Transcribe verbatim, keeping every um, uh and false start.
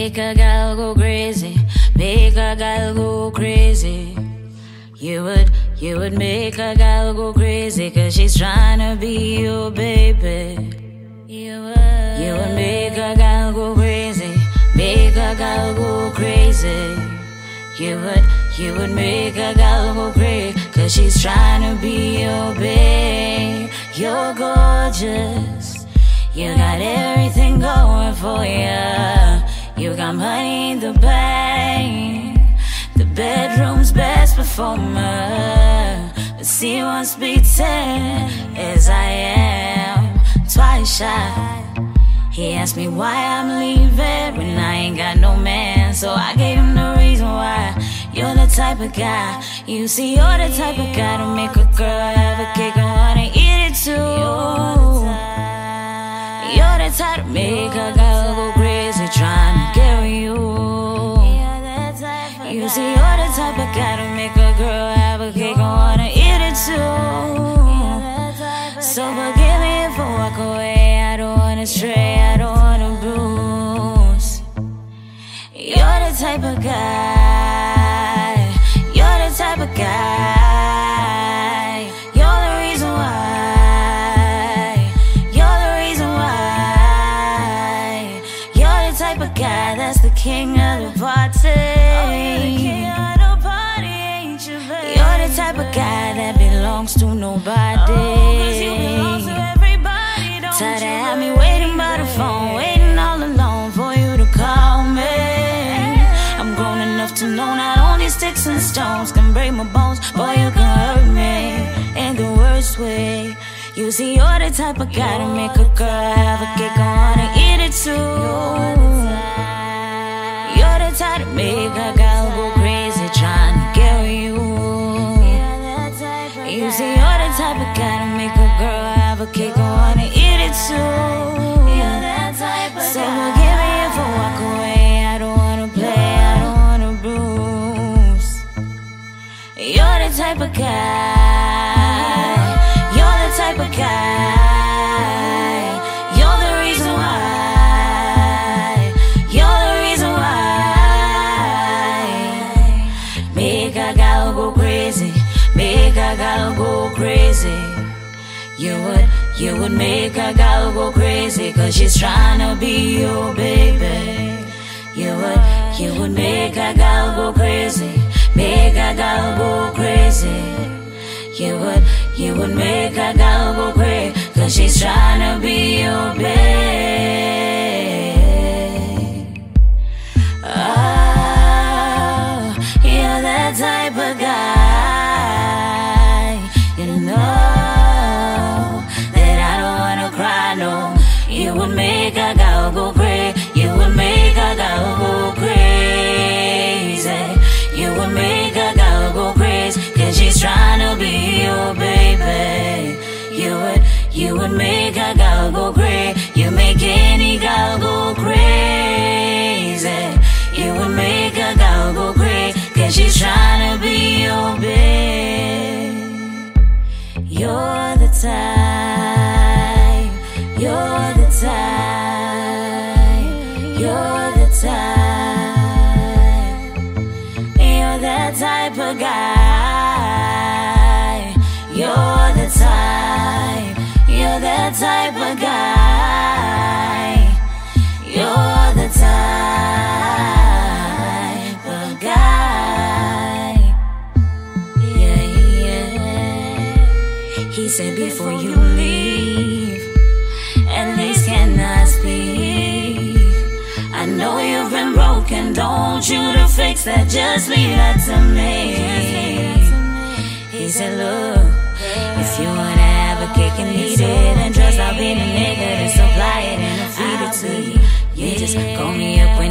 make a gal go crazy, make a gal go crazy. You would, you would make a gal go crazy, cause she's trying to be your baby. You would, you would make a gal go crazy, make a gal go crazy. You would, you would make a gal go crazy, cause she's trying to be your babe. You're gorgeous, you got everything going for you. You got money in the bank, the bedroom's best performer. But see, once beaten as I am, twice shy. He asked me why I'm leaving when I ain't got no man, so I gave him the reason why. You're the type of guy, you see, you're the type of guy to make a girl have a cake and wanna eat it too. You're the type to make a girl go crazy trying to carry you. You see, you're the type of guy to make a girl have a cake and wanna eat it too. So forgive me if I walk away, I don't wanna stray, I don't wanna bruise. You're the type of guy, you're the type of guy. You're the reason why, you're the reason why. You're the type of guy that's the king of the party. Oh, you're the king of the party, ain't you, baby? You're the type of guy that belongs to nobody. Oh, cause you belong to everybody, don't you? Tired of have me waiting by the phone, waiting all alone for you to call me. I'm grown enough to know not only sticks and stones can break my bones, boy, you can hurt me in the worst way. You see, you're the type of guy to make a girl have a cake and wanna eat it too. You're the type to make a girl go crazy trying to carry you. You see, you're the type of guy to make a girl have a cake and wanna eat it too. So forgive me if I walk away, I don't wanna play, I don't wanna bruise. You're the type of guy, you're the type of guy. You're the reason why, you're the reason why. Make a gal go crazy, make a gal go crazy. You would, you would make a gal go crazy, cause she's trying to be your baby. You would, you would make a gal go crazy, make a gal go crazy. You would, you would make a gal go crazy, cause she's trying to be your babe. Oh, you're that type of guy, you know. You would make a gal go crazy, you would make a gal go crazy. You would make a gal go crazy, cause she's trying to be your baby. You would, you would make a gal go crazy, you make any gal go crazy. You would make a gal go crazy, cause she's trying to be your babe. You're the type, you're the type, you're the type. You're that type of guy. You're the type, you're that type of guy. You're the type of guy. Yeah, yeah. He said before you leave, at least can I speak? I know you've been broken, don't want you to fix that, just leave that to me. He said, look, if you wanna have a cake and eat it, and trust I'll be the nigga to supply it and feed it to you. You just call me up